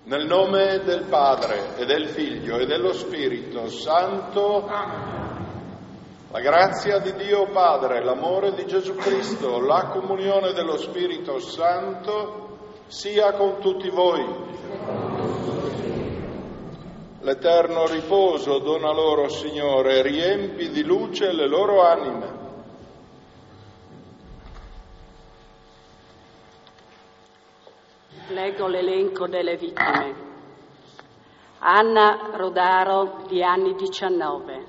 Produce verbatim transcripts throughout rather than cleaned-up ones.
Nel nome del Padre, e del Figlio, e dello Spirito Santo. Amen. La grazia di Dio Padre, l'amore di Gesù Cristo, la comunione dello Spirito Santo sia con tutti voi. L'eterno riposo dona loro, Signore, riempi di luce le loro anime. Leggo l'elenco delle vittime. Anna Rodaro, di anni diciannove.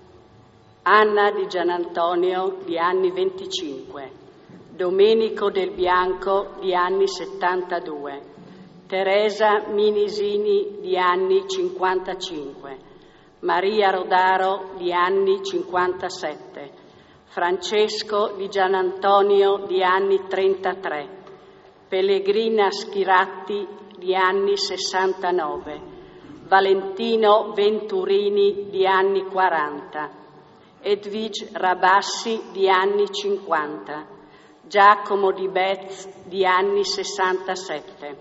Anna Di Gianantonio, di anni venticinque. Domenico Del Bianco, di anni settantadue. Teresa Minisini, di anni cinquantacinque. Maria Rodaro, di anni cinquantasette. Francesco Di Gianantonio, di anni trentatré. Pellegrina Schiratti, di anni sessantanove, Valentino Venturini, di anni quaranta, Edwige Rabassi, di anni cinquanta, Giacomo Di Bez, di anni sessantasette,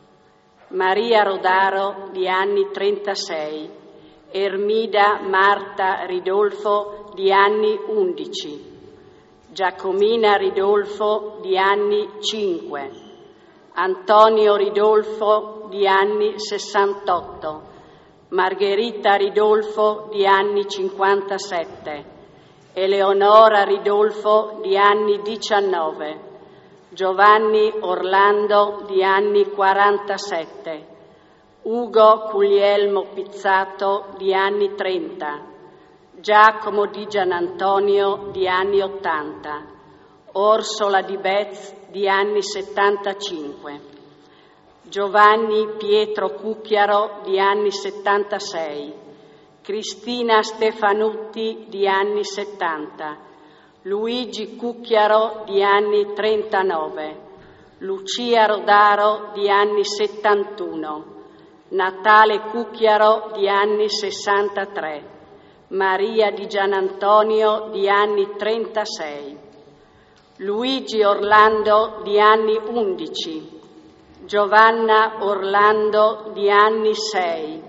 Maria Rodaro, di anni trentasei, Ermida Marta Ridolfo, di anni undici, Giacomina Ridolfo, di anni cinque, Antonio Ridolfo, di anni sessantotto, Margherita Ridolfo, di anni cinquantasette, Eleonora Ridolfo, di anni diciannove, Giovanni Orlando, di anni quarantasette, Ugo Guglielmo Pizzato, di anni trenta, Giacomo Di Gianantonio, di anni ottanta, Orsola Di Bez, di anni settantacinque, Giovanni Pietro Cucchiaro, di anni settantasei, Cristina Stefanutti, di anni settanta, Luigi Cucchiaro, di anni trentanove, Lucia Rodaro, di anni settantuno, Natale Cucchiaro, di anni sessantatré, Maria Di Gianantonio, di anni trentasei, Luigi Orlando, di anni undici, Giovanna Orlando, di anni sei,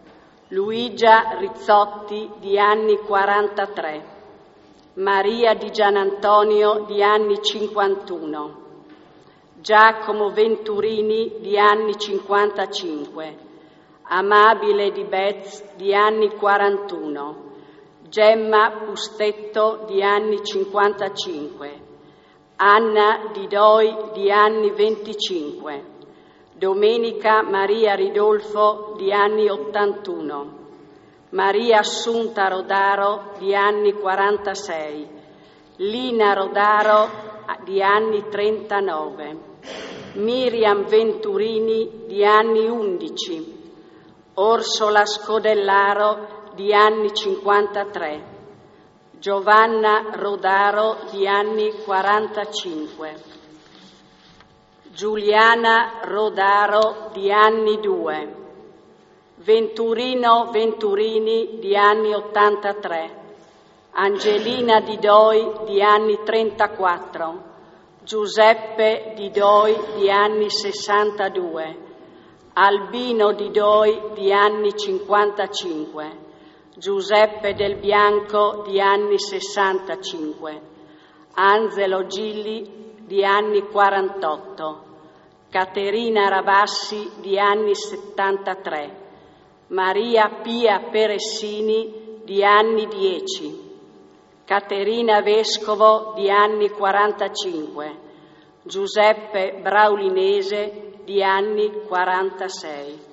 Luigia Rizzotti, di anni quarantatré, Maria Di Gianantonio, di anni cinquantuno, Giacomo Venturini, di anni cinquantacinque, Amabile Di Bez, di anni quarantuno, Gemma Pustetto, di anni cinquantacinque, Anna Di Doi, di anni venticinque, Domenica Maria Ridolfo, di anni ottantuno, Maria Assunta Rodaro, di anni quarantasei, Lina Rodaro, di anni trentanove, Miriam Venturini, di anni undici, Orsola Scodellaro, di anni cinquantatré, Giovanna Rodaro, di anni quarantacinque, Giuliana Rodaro, di anni due, Venturino Venturini, di anni ottantatré, Angelina Di Doi, di anni trentaquattro, Giuseppe Di Doi, di anni sessantadue, Albino Di Doi, di anni cinquantacinque, Giuseppe Del Bianco, di anni sessantacinque, Anzelo Gilli, di anni quarantotto, Caterina Rabassi, di anni settantatré, Maria Pia Peressini, di anni dieci, Caterina Vescovo, di anni quarantacinque, Giuseppe Braulinese, di anni quarantasei.